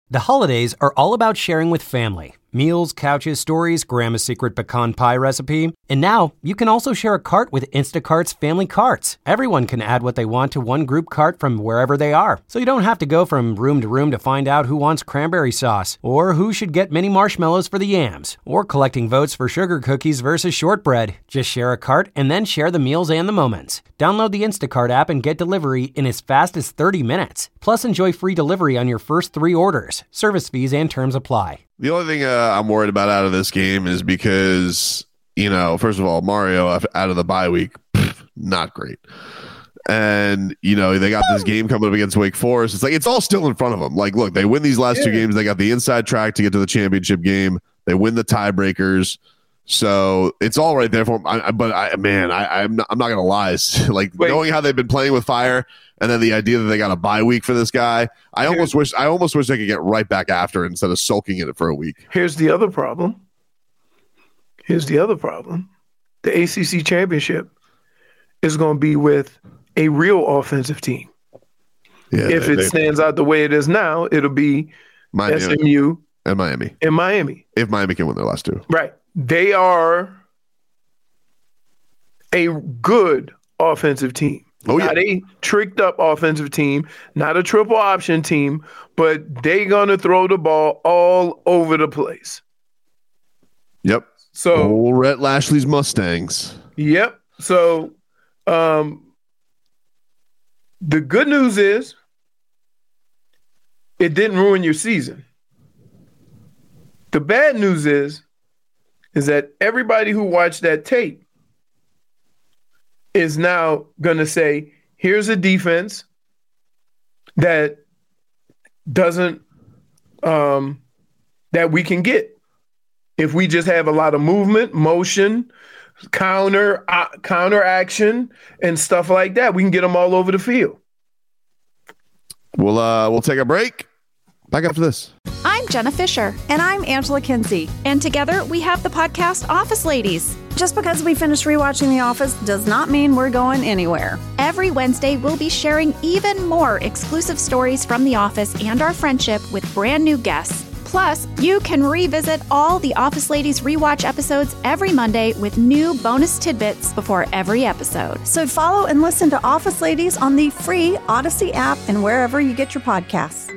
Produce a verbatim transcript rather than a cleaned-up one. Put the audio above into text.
The holidays are all about sharing with family. Meals, couches, stories, Grandma's secret pecan pie recipe. And now, you can also share a cart with Instacart's Family Carts. Everyone can add what they want to one group cart from wherever they are. So you don't have to go from room to room to find out who wants cranberry sauce, or who should get mini marshmallows for the yams, or collecting votes for sugar cookies versus shortbread. Just share a cart and then share the meals and the moments. Download the Instacart app and get delivery in as fast as thirty minutes. Plus, enjoy free delivery on your first three orders. Service fees and terms apply. The only thing uh, I'm worried about out of this game is because, you know, first of all, Mario out of the bye week, pff, not great. And, you know, they got this game coming up against Wake Forest. It's like, it's all still in front of them. Like, look, they win these last yeah. two games. They got the inside track to get to the championship game. They win the tiebreakers. So it's all right there for them. I, but, I, man, I, I'm not, I'm not going to lie. Like, Wait. knowing how they've been playing with fire, and then the idea that they got a bye week for this guy, I Here's, almost wish I almost wish they could get right back after it instead of sulking in it for a week. Here's the other problem. Here's the other problem. The A C C championship is going to be with a real offensive team. Yeah, if they, it they, stands out the way it is now, it'll be Miami, S M U and Miami. And Miami. If Miami can win their last two. Right. They are a good offensive team. Oh, yeah. Not a tricked up offensive team, not a triple option team, but they gonna throw the ball all over the place. Yep. So old Rhett Lashley's Mustangs. Yep. So um, the good news is it didn't ruin your season. The bad news is is that everybody who watched that tape is now going to say, here's a defense that doesn't, um, that we can get. If we just have a lot of movement, motion, counter, uh, counter action, and stuff like that, we can get them all over the field. We'll, uh, we'll take a break. Back after this. I'm Jenna Fisher. And I'm Angela Kinsey. And together we have the podcast Office Ladies. Just because we finished rewatching The Office does not mean we're going anywhere. Every Wednesday, we'll be sharing even more exclusive stories from The Office and our friendship with brand new guests. Plus, you can revisit all the Office Ladies rewatch episodes every Monday with new bonus tidbits before every episode. So follow and listen to Office Ladies on the free Odyssey app and wherever you get your podcasts.